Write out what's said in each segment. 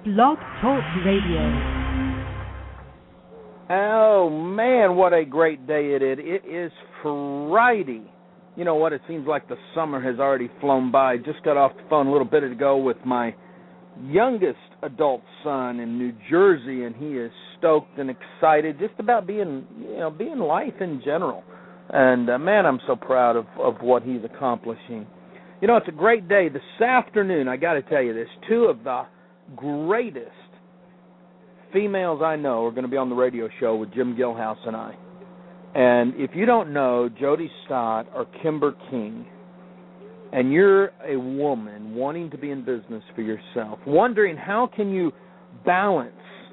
Blog Talk Radio. Oh, man, what a great day it is. It is Friday. You know what? It seems like the summer has already flown by. Just got off the phone a little bit ago with my youngest adult son in New Jersey, and he is stoked and excited just about being life in general. And, man, I'm so proud of what he's accomplishing. You know, it's a great day. This afternoon, I got to tell you this, two of the greatest females I know are going to be on the radio show with Jim Gilhouse and I. And if you don't know Jody Stott or Kimber King, and you're a woman wanting to be in business for yourself, wondering how can you balance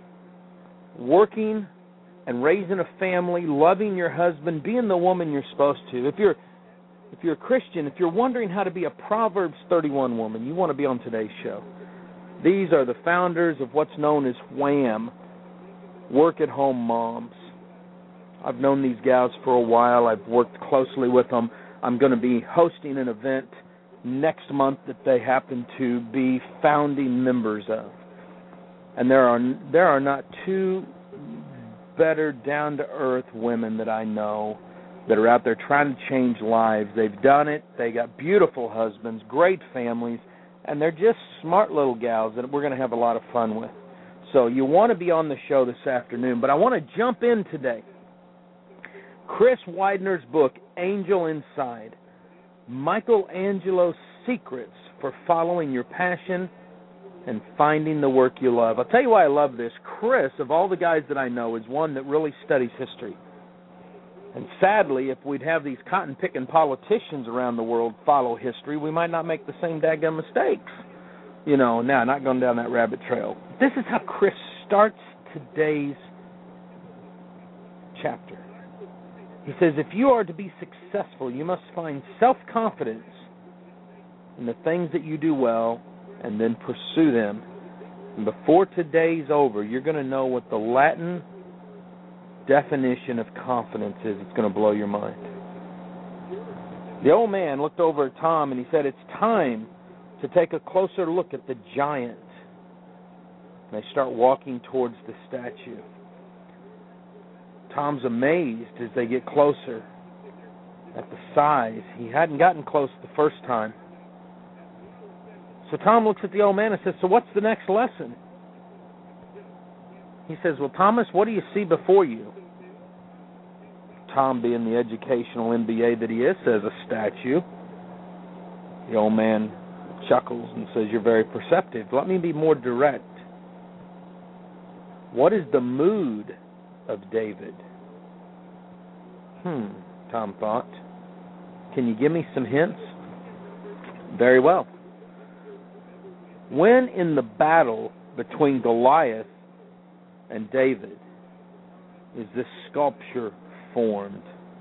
working and raising a family, loving your husband, being the woman you're supposed to. If you're a Christian, if you're wondering how to be a Proverbs 31 woman, you want to be on today's show. These are the founders of what's known as WHAM, Work-at-Home Moms. I've known these gals for a while. I've worked closely with them. I'm going to be hosting an event next month that they happen to be founding members of. And there are not two better down-to-earth women that I know that are out there trying to change lives. They've done it. They got beautiful husbands, great families, and they're just smart little gals that we're going to have a lot of fun with. So you want to be on the show this afternoon, but I want to jump in today. Chris Widener's book, Angel Inside, Michelangelo's Secrets for Following Your Passion and Finding the Work You Love. I'll tell you why I love this. Chris, of all the guys that I know, is one that really studies history. And sadly, if we'd have these cotton-picking politicians around the world follow history, we might not make the same daggone mistakes. You know, now, not going down that rabbit trail. This is how Chris starts today's chapter. He says, if you are to be successful, you must find self-confidence in the things that you do well and then pursue them. And before today's over, you're going to know what the Latin definition of confidence is. It's going to blow your mind. The old man looked over at Tom and he said, it's time to take a closer look at the giant. And they start walking towards the statue. Tom's amazed as they get closer at the size. He hadn't gotten close the first time. So Tom looks at the old man and says, so what's the next lesson? He says, well, Thomas, what do you see before you? Tom, being the educational MBA that he is, says a statue. The old man chuckles and says, you're very perceptive. Let me be more direct. What is the mood of David? Tom thought. Can you give me some hints? Very well. When in the battle between Goliath and David is this sculpture formed?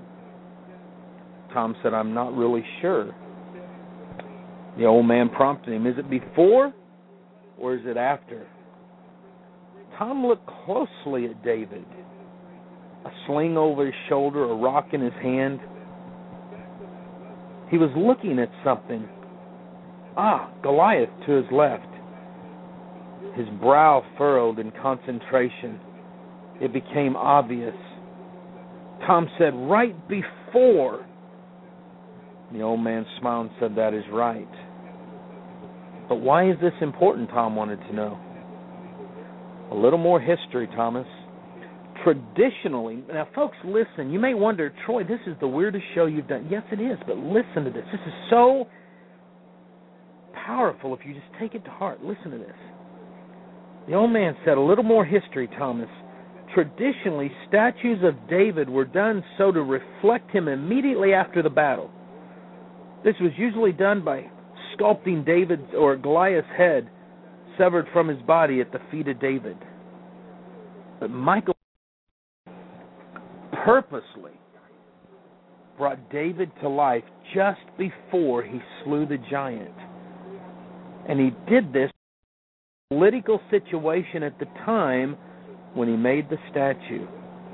Tom said, I'm not really sure. The old man prompted him, is it before or is it after? Tom looked closely at David. A sling over his shoulder, a rock in his hand. He was looking at something. Goliath to his left. His brow furrowed in concentration. It became obvious. Tom said, right before. The old man smiled and said, that is right. But why is this important, Tom wanted to know. A little more history, Thomas. Traditionally, now folks, listen, you may wonder, Troy, this is the weirdest show you've done. Yes, it is, but listen to this. This is so powerful if you just take it to heart. Listen to this. The old man said, a little more history, Thomas. Traditionally, statues of David were done so to reflect him immediately after the battle. This was usually done by sculpting David's or Goliath's head severed from his body at the feet of David. But Michael purposely brought David to life just before he slew the giant. And he did this in a political situation at the time when he made the statue.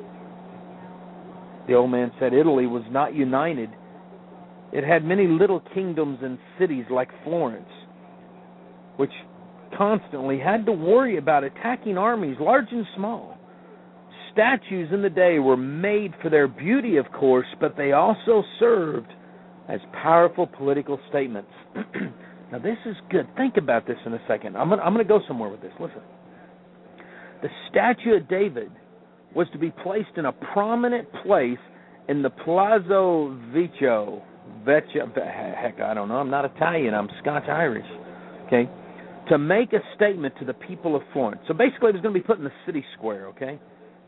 The old man said Italy was not united. It had many little kingdoms and cities like Florence, which constantly had to worry about attacking armies, large and small. Statues in the day were made for their beauty, of course, but they also served as powerful political statements. Now, this is good. Think about this in a second. I'm going to go somewhere with this. Listen. The statue of David was to be placed in a prominent place in the Palazzo Vecchio. Heck, I don't know. I'm not Italian. I'm Scotch-Irish. Okay? To make a statement to the people of Florence. So basically, it was going to be put in the city square, okay?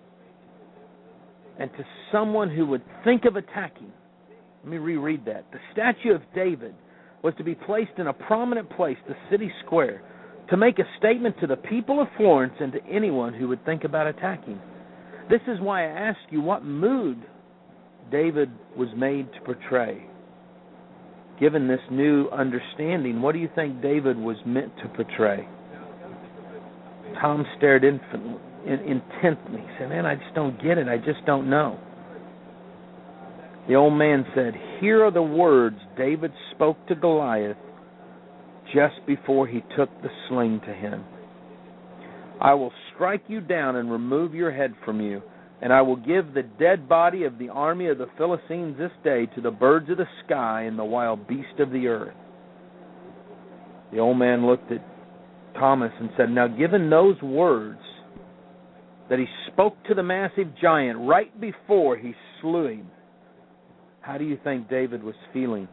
And to someone who would think of attacking. Let me reread that. The statue of David was to be placed in a prominent place, the city square, to make a statement to the people of Florence and to anyone who would think about attacking. This is why I ask you what mood David was made to portray. Given this new understanding, what do you think David was meant to portray? Tom stared intently. He said, man, I just don't get it. I just don't know. The old man said, here are the words David spoke to Goliath just before he took the sling to him. I will strike you down and remove your head from you, and I will give the dead body of the army of the Philistines this day to the birds of the sky and the wild beasts of the earth. The old man looked at Thomas and said, now given those words that he spoke to the massive giant right before he slew him, how do you think David was feeling?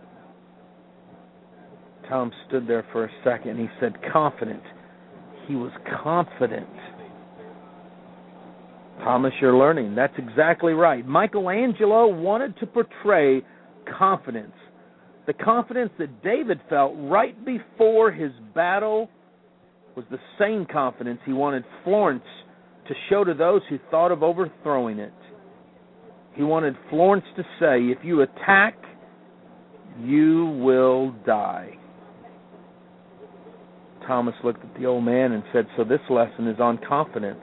Tom stood there for a second and he said, confident. He was confident. Thomas, you're learning. That's exactly right. Michelangelo wanted to portray confidence. The confidence that David felt right before his battle was the same confidence he wanted Florence to show to those who thought of overthrowing it. He wanted Florence to say, if you attack, you will die. Thomas looked at the old man and said, so this lesson is on confidence.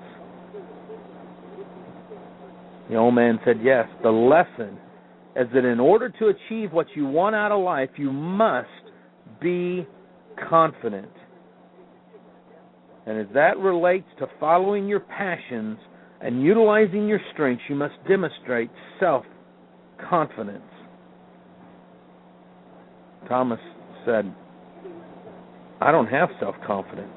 The old man said, yes, the lesson is that in order to achieve what you want out of life, you must be confident. And as that relates to following your passions and utilizing your strengths, you must demonstrate self-confidence. Thomas said, I don't have self-confidence.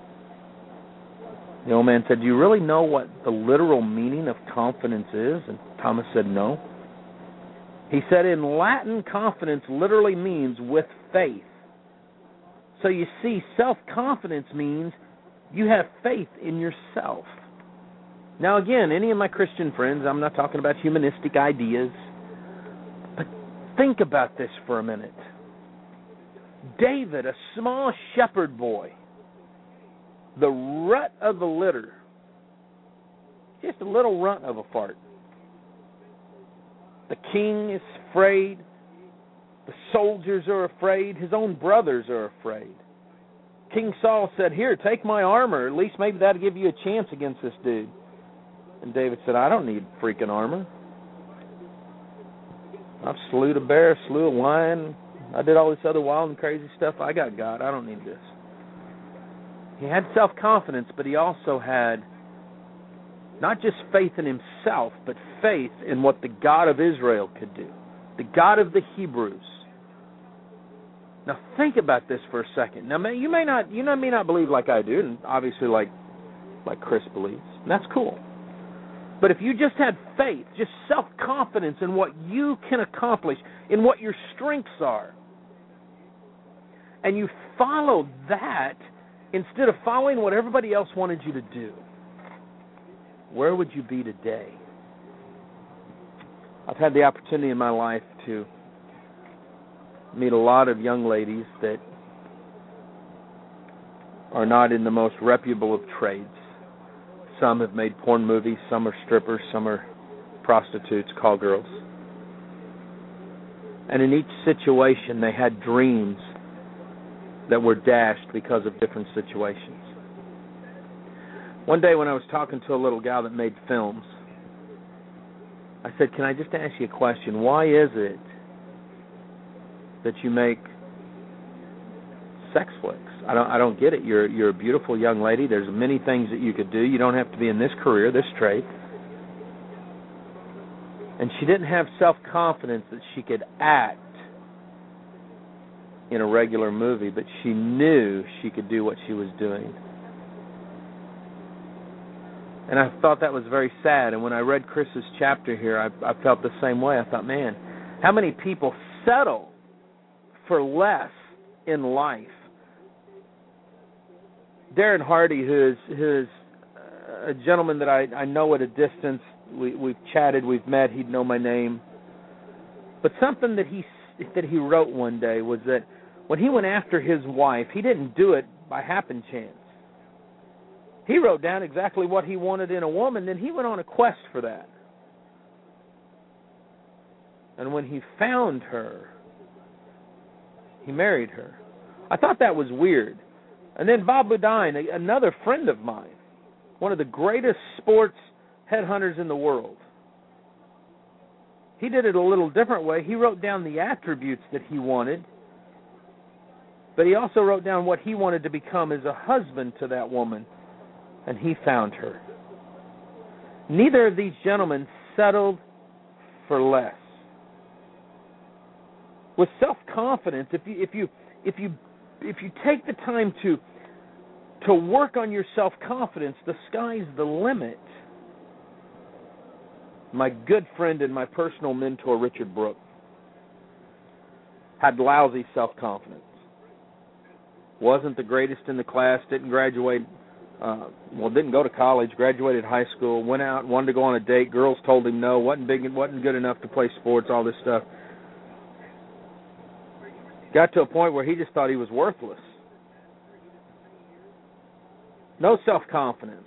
The old man said, do you really know what the literal meaning of confidence is? And Thomas said, no. He said, in Latin, confidence literally means with faith. So you see, self-confidence means you have faith in yourself. Now again, any of my Christian friends, I'm not talking about humanistic ideas, but think about this for a minute. David, a small shepherd boy, the rut of the litter, just a little runt of a fart. The king is afraid. The soldiers are afraid. His own brothers are afraid. King Saul said, here, take my armor. At least maybe that'll give you a chance against this dude. And David said, I don't need freaking armor. I've slew a bear, slew a lion. I did all this other wild and crazy stuff. I got God. I don't need this. He had self-confidence, but he also had not just faith in himself, but faith in what the God of Israel could do, the God of the Hebrews. Now think about this for a second. Now you may not believe like I do, and obviously like Chris believes. And that's cool. But if you just had faith, just self-confidence in what you can accomplish, in what your strengths are, and you followed that instead of following what everybody else wanted you to do, where would you be today? I've had the opportunity in my life to meet a lot of young ladies that are not in the most reputable of trades. Some have made porn movies, some are strippers, some are prostitutes, call girls. And in each situation, they had dreams that were dashed because of different situations. One day when I was talking to a little gal that made films, I said, can I just ask you a question? Why is it that you make sex flicks. I don't get it. You're a beautiful young lady. There's many things that you could do. You don't have to be in this career, this trade. And she didn't have self-confidence that she could act in a regular movie, but she knew she could do what she was doing. And I thought that was very sad. And when I read Chris's chapter here, I felt the same way. I thought, man, how many people settle for less in life? Darren Hardy, who is a gentleman that I know at a distance, we've chatted, we've met, he'd know my name. But something that he wrote one day was that when he went after his wife, he didn't do it by happen chance. He wrote down exactly what he wanted in a woman, then he went on a quest for that. And when he found her, he married her. I thought that was weird. And then Bob Bodine, another friend of mine, one of the greatest sports headhunters in the world, he did it a little different way. He wrote down the attributes that he wanted, but he also wrote down what he wanted to become as a husband to that woman, and he found her. Neither of these gentlemen settled for less. With self-confidence, if you take the time to work on your self-confidence, the sky's the limit. My good friend and my personal mentor, Richard Brooke, had lousy self-confidence. Wasn't the greatest in the class, didn't graduate, didn't go to college, graduated high school, went out, wanted to go on a date, girls told him no, wasn't good enough to play sports, all this stuff. Got to a point where he just thought he was worthless. No self-confidence.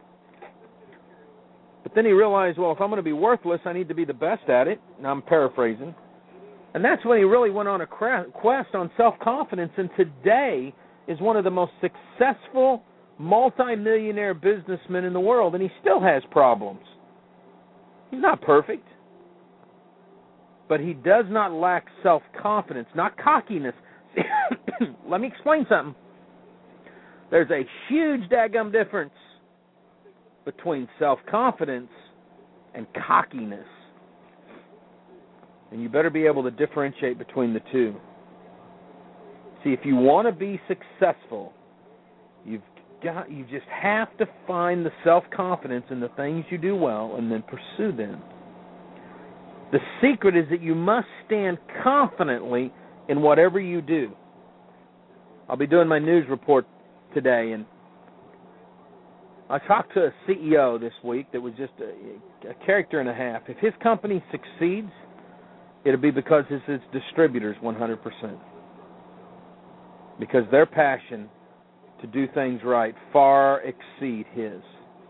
But then he realized, well, if I'm going to be worthless, I need to be the best at it. And I'm paraphrasing. And that's when he really went on a quest on self-confidence, and today is one of the most successful multi-millionaire businessmen in the world, and he still has problems. He's not perfect. But he does not lack self-confidence, not cockiness. Let me explain something. There's a huge daggum difference between self-confidence and cockiness. And you better be able to differentiate between the two. See, if you want to be successful, you just have to find the self-confidence in the things you do well and then pursue them. The secret is that you must stand confidently in whatever you do. I'll be doing my news report today, and I talked to a CEO this week that was just a character and a half. If his company succeeds, it'll be because it's his distributors 100%. Because their passion to do things right far exceed his.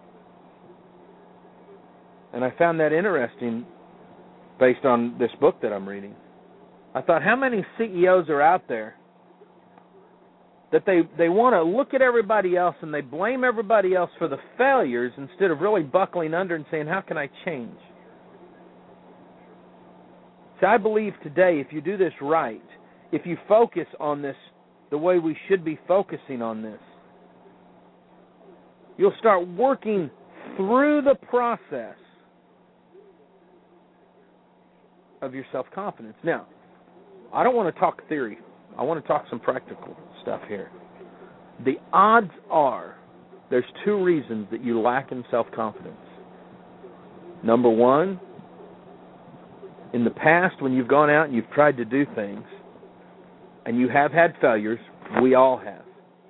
And I found that interesting based on this book that I'm reading. I thought, how many CEOs are out there that they want to look at everybody else and they blame everybody else for the failures instead of really buckling under and saying, how can I change? See, I believe today, if you do this right, if you focus on this the way we should be focusing on this, you'll start working through the process of your self-confidence. Now, I don't want to talk theory. I want to talk some practical stuff here. The odds are there's two reasons that you lack in self-confidence. Number one, in the past when you've gone out and you've tried to do things and you have had failures, we all have.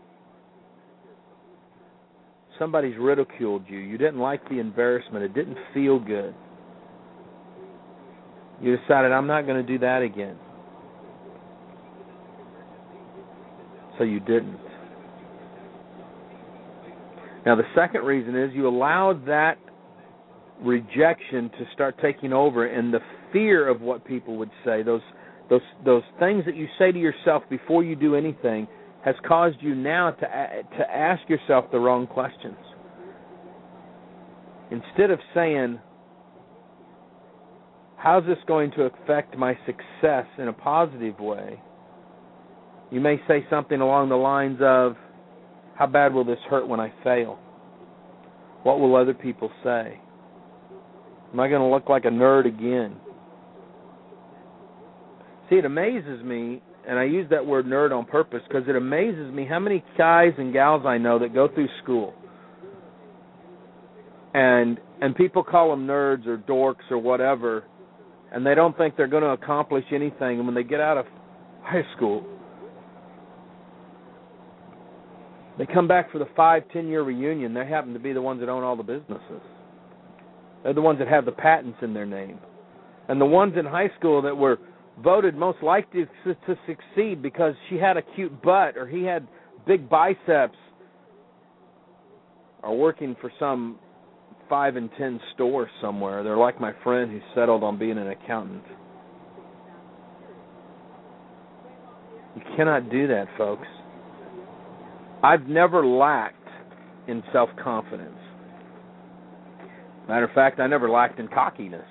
Somebody's ridiculed you. You didn't like the embarrassment. It didn't feel good. You decided, I'm not going to do that again. So you didn't. Now, the second reason is you allowed that rejection to start taking over, and the fear of what people would say, those things that you say to yourself before you do anything, has caused you now to ask yourself the wrong questions. Instead of saying, how's this going to affect my success in a positive way? You may say something along the lines of, how bad will this hurt when I fail? What will other people say? Am I going to look like a nerd again? See, it amazes me, and I use that word nerd on purpose because it amazes me how many guys and gals I know that go through school and people call them nerds or dorks or whatever, and they don't think they're going to accomplish anything. And when they get out of high school, they come back for the 5-10-year reunion. They happen to be the ones that own all the businesses. They're the ones that have the patents in their name. And the ones in high school that were voted most likely to succeed because she had a cute butt or he had big biceps are working for some 5 and 10 store somewhere. They're like my friend who settled on being an accountant. You cannot do that, folks. I've never lacked in self-confidence. Matter of fact, I never lacked in cockiness.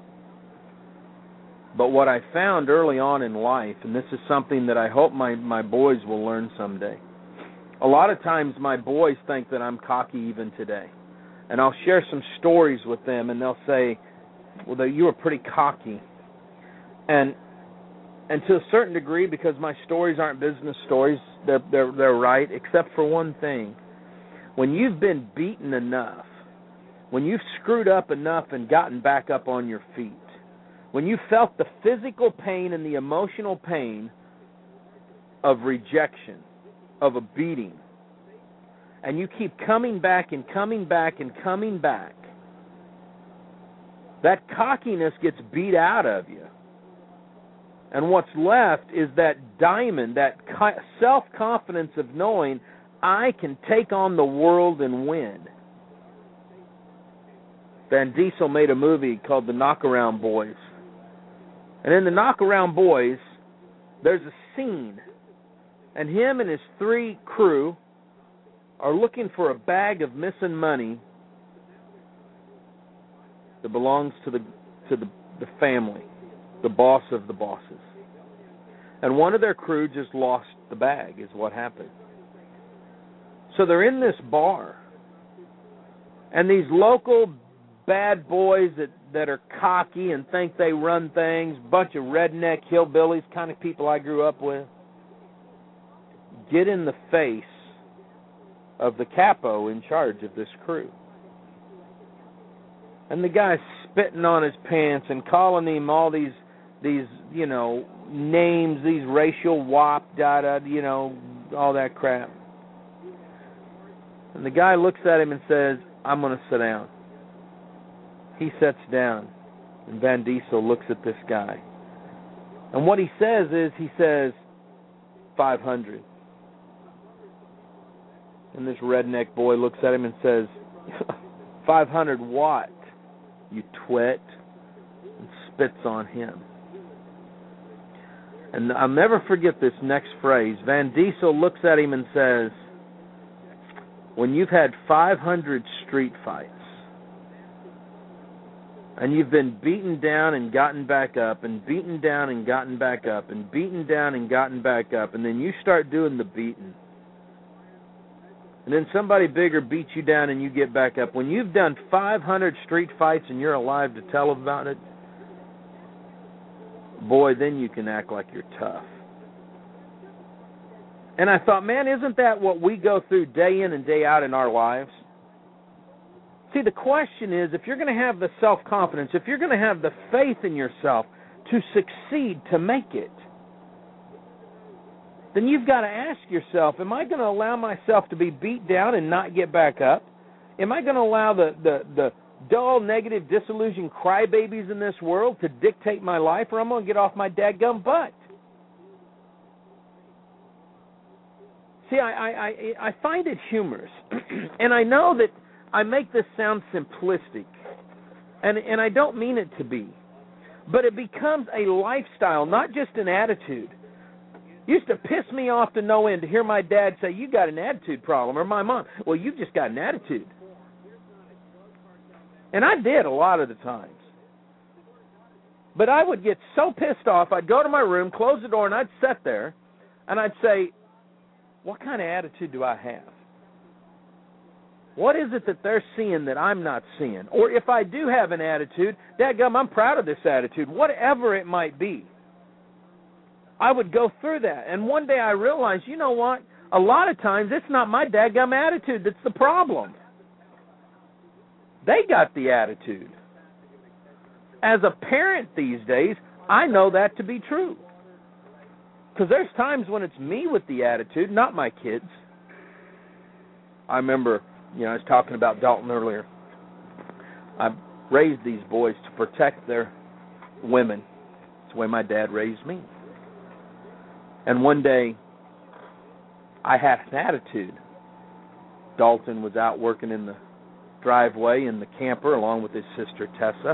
But what I found early on in life, and this is something that I hope my boys will learn someday, a lot of times my boys think that I'm cocky even today. And I'll share some stories with them, and they'll say, well, you were pretty cocky. And to a certain degree, because my stories aren't business stories, they're right, except for one thing. When you've been beaten enough, when you've screwed up enough and gotten back up on your feet, when you felt the physical pain and the emotional pain of rejection, of a beating, and you keep coming back and coming back and coming back, that cockiness gets beat out of you. And what's left is that diamond, that self-confidence of knowing I can take on the world and win. Van Diesel made a movie called The Knockaround Boys. And in The Knockaround Boys, there's a scene, and him and his 3 crew are looking for a bag of missing money that belongs to the family, the boss of the bosses. And one of their crew just lost the bag, is what happened. So they're in this bar, and these local bad boys that are cocky and think they run things, bunch of redneck hillbillies, kind of people I grew up with, get in the face of the capo in charge of this crew. And the guy's spitting on his pants and calling him all these names, these racial wop, all that crap. And the guy looks at him and says, I'm going to sit down. He sits down, and Van Diesel looks at this guy. And what he says is, 500. And this redneck boy looks at him and says, 500 what, you twit? And spits on him. And I'll never forget this next phrase. Van Diesel looks at him and says, when you've had 500 street fights, and you've been beaten down and gotten back up, and beaten down and gotten back up, and beaten down and gotten back up, and then you start doing the beating, and then somebody bigger beats you down and you get back up. When you've done 500 street fights and you're alive to tell about it, boy, then you can act like you're tough. And I thought, man, isn't that what we go through day in and day out in our lives? See, the question is, if you're going to have the self-confidence, if you're going to have the faith in yourself to succeed, to make it, then you've got to ask yourself, am I going to allow myself to be beat down and not get back up? Am I going to allow the dull, negative, disillusioned crybabies in this world to dictate my life, or I'm going to get off my dadgum butt? See, I find it humorous, and I know that I make this sound simplistic, and I don't mean it to be, but it becomes a lifestyle, not just an attitude. It used to piss me off to no end to hear my dad say, you got an attitude problem, or my mom, well, you just got an attitude. And I did a lot of the times. But I would get so pissed off, I'd go to my room, close the door, and I'd sit there, And I'd say, what kind of attitude do I have? What is it that they're seeing that I'm not seeing? Or if I do have an attitude, dadgum, I'm proud of this attitude, whatever it might be. I would go through that. And one day I realized, you know what? A lot of times it's not my dadgum attitude that's the problem. They got the attitude. As a parent these days, I know that to be true. Because there's times when it's me with the attitude, not my kids. I remember, I was talking about Dalton earlier. I raised these boys to protect their women. It's the way my dad raised me. And one day, I had an attitude. Dalton was out working in the driveway in the camper along with his sister Tessa.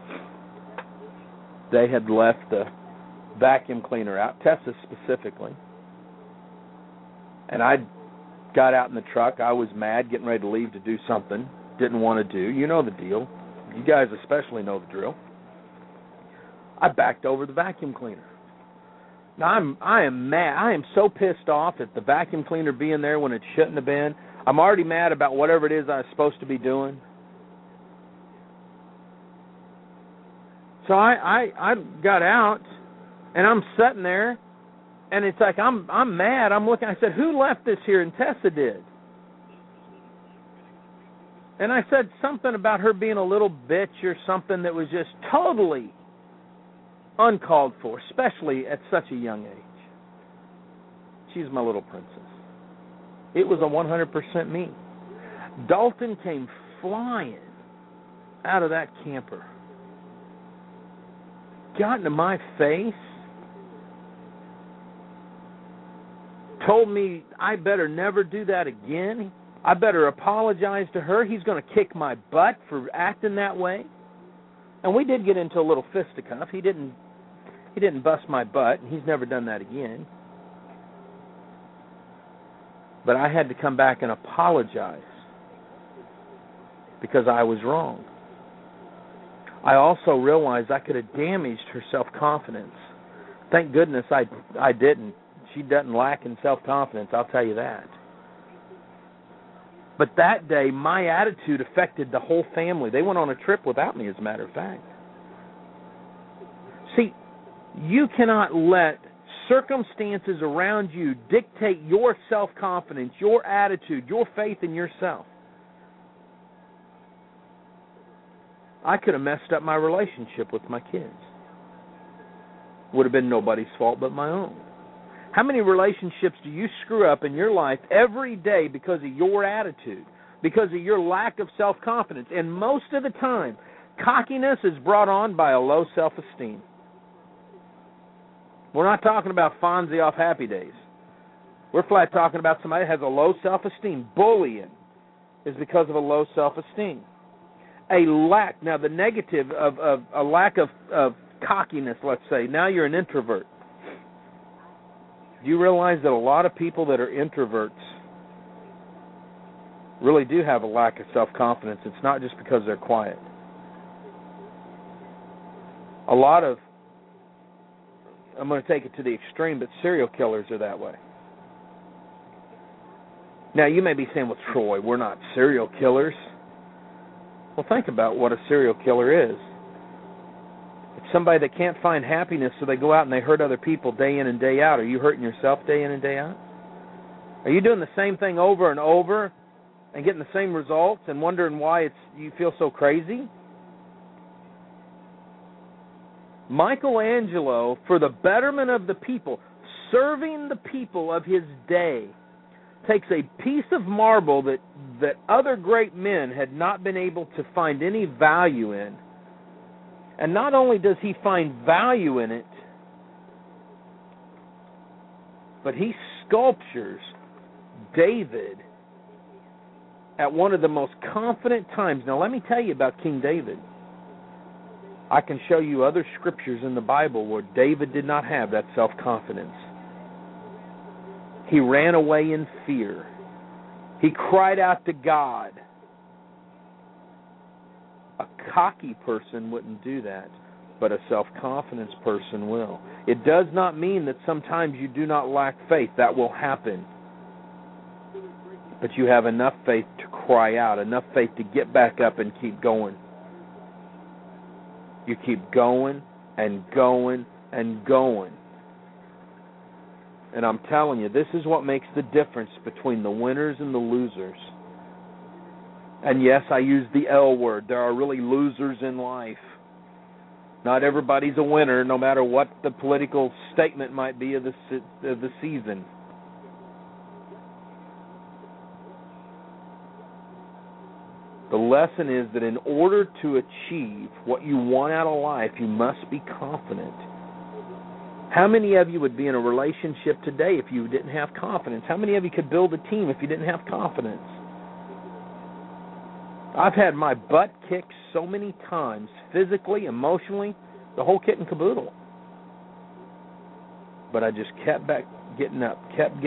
They had left the vacuum cleaner out, Tessa specifically. And I got out in the truck. I was mad, getting ready to leave to do something. Didn't want to do. You know the deal. You guys especially know the drill. I backed over the vacuum cleaner. Now, I am mad. I am so pissed off at the vacuum cleaner being there when it shouldn't have been. I'm already mad about whatever it is I was supposed to be doing. So I got out, and I'm sitting there, and it's like I'm mad. I'm looking. I said, who left this here? And Tessa did. And I said something about her being a little bitch or something that was just totally uncalled for, especially at such a young age. She's my little princess. It was a 100% me. Dalton came flying out of that camper, got into my face, told me I better never do that again. I better apologize to her. He's going to kick my butt for acting that way. And we did get into a little fisticuff. He didn't bust my butt, and he's never done that again. But I had to come back and apologize because I was wrong. I also realized I could have damaged her self-confidence. Thank goodness I didn't. She doesn't lack in self-confidence, I'll tell you that. But that day, my attitude affected the whole family. They went on a trip without me, as a matter of fact. See, you cannot let circumstances around you dictate your self-confidence, your attitude, your faith in yourself. I could have messed up my relationship with my kids. Would have been nobody's fault but my own. How many relationships do you screw up in your life every day because of your attitude, because of your lack of self-confidence? And most of the time, cockiness is brought on by a low self-esteem. We're not talking about Fonzie off Happy Days. We're flat talking about somebody that has a low self-esteem. Bullying is because of a low self-esteem. Now the negative of a lack of cockiness, let's say. Now you're an introvert. Do you realize that a lot of people that are introverts really do have a lack of self-confidence? It's not just because they're quiet. A lot of, I'm going to take it to the extreme, but serial killers are that way. Now, you may be saying, well, Troy, we're not serial killers. Well, think about what a serial killer is. It's somebody that can't find happiness, so they go out and they hurt other people day in and day out. Are you hurting yourself day in and day out? Are you doing the same thing over and over and getting the same results and wondering why you feel so crazy? Michelangelo, for the betterment of the people, serving the people of his day, takes a piece of marble that other great men had not been able to find any value in. And not only does he find value in it, but he sculptures David at one of the most confident times. Now, let me tell you about King David. I can show you other scriptures in the Bible where David did not have that self-confidence. He ran away in fear. He cried out to God. A cocky person wouldn't do that. but a self-confidence person will. It does not mean that sometimes you do not lack faith. That will happen. But you have enough faith to cry out, enough faith to get back up and keep going. You keep going and going and going. And I'm telling you, this is what makes the difference between the winners and the losers. And yes, I use the L word. There are really losers in life. Not everybody's a winner, no matter what the political statement might be of the season. The lesson is that in order to achieve what you want out of life, you must be confident. How many of you would be in a relationship today if you didn't have confidence? How many of you could build a team if you didn't have confidence? I've had my butt kicked so many times, physically, emotionally, the whole kit and caboodle. But I just kept getting up.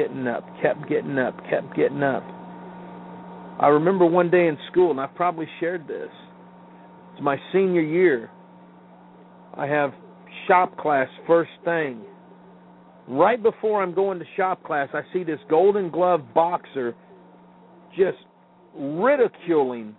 I remember one day in school, and I've probably shared this. It's my senior year. I have shop class first thing. Right before I'm going to shop class, I see this Golden Glove boxer just ridiculing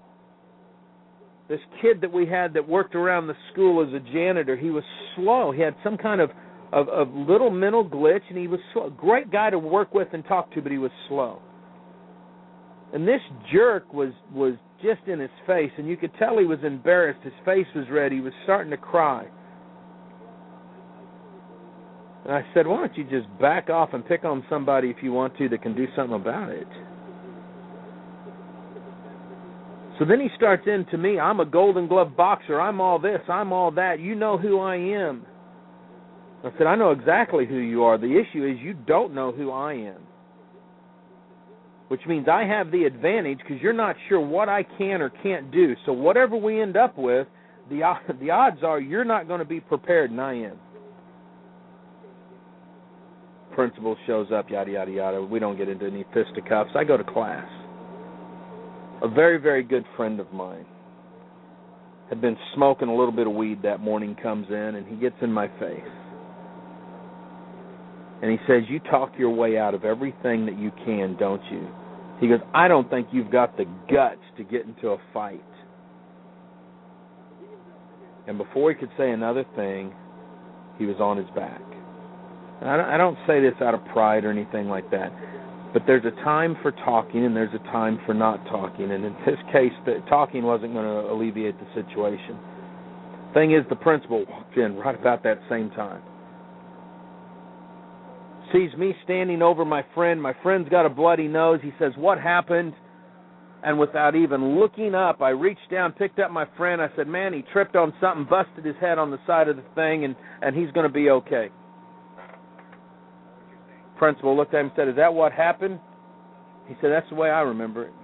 this kid that we had that worked around the school as a janitor. He was slow. He had some kind of little mental glitch, and he was slow. Great guy to work with and talk to, but he was slow. And this jerk was just in his face, and you could tell he was embarrassed. His face was red. He was starting to cry. And I said, why don't you just back off and pick on somebody if you want to that can do something about it? So then he starts into me, I'm a Golden Glove boxer, I'm all this, I'm all that, you know who I am. I said, I know exactly who you are. The issue is you don't know who I am. Which means I have the advantage because you're not sure what I can or can't do. So whatever we end up with, the odds are you're not going to be prepared, and I am. Principal shows up, yada, yada, yada. We don't get into any fisticuffs. I go to class. A very, very good friend of mine had been smoking a little bit of weed that morning, comes in, and he gets in my face. And he says, you talk your way out of everything that you can, don't you? He goes, I don't think you've got the guts to get into a fight. And before he could say another thing, he was on his back. And I don't say this out of pride or anything like that, but there's a time for talking and there's a time for not talking. And in this case, the talking wasn't going to alleviate the situation. Thing is, the principal walked in right about that same time. Sees me standing over my friend. My friend's got a bloody nose. He says, what happened? And without even looking up, I reached down, picked up my friend. I said, man, he tripped on something, busted his head on the side of the thing, and he's going to be okay. Principal looked at him and said, is that what happened? He said, that's the way I remember it.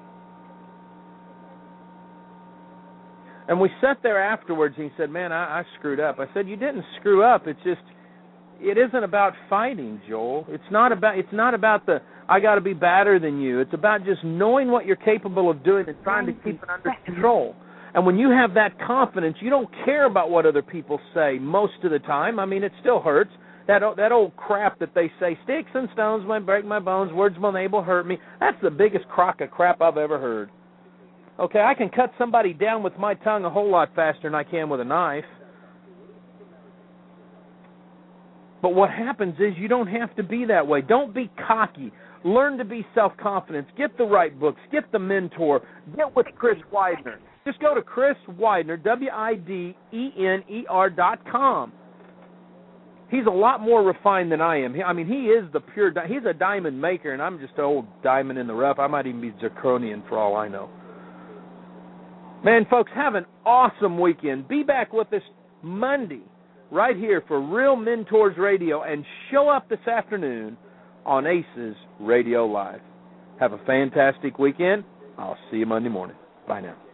And we sat there afterwards, and he said, man, I screwed up. I said, you didn't screw up. It's just, it isn't about fighting, Joel. It's not about the, I got to be better than you. It's about just knowing what you're capable of doing and trying to keep it under control. And when you have that confidence, you don't care about what other people say most of the time. I mean, it still hurts. That old crap that they say, sticks and stones might break my bones, words will enable hurt me. That's the biggest crock of crap I've ever heard. Okay, I can cut somebody down with my tongue a whole lot faster than I can with a knife. But what happens is you don't have to be that way. Don't be cocky. Learn to be self-confident. Get the right books. Get the mentor. Get with Chris Widener. Just go to Chris Widener, WIDENER.com. He's a lot more refined than I am. I mean, he is the pure, he's a diamond maker, and I'm just an old diamond in the rough. I might even be zirconian for all I know. Man, folks, have an awesome weekend. Be back with us Monday right here for Real Mentors Radio, and show up this afternoon on Aces Radio Live. Have a fantastic weekend. I'll see you Monday morning. Bye now.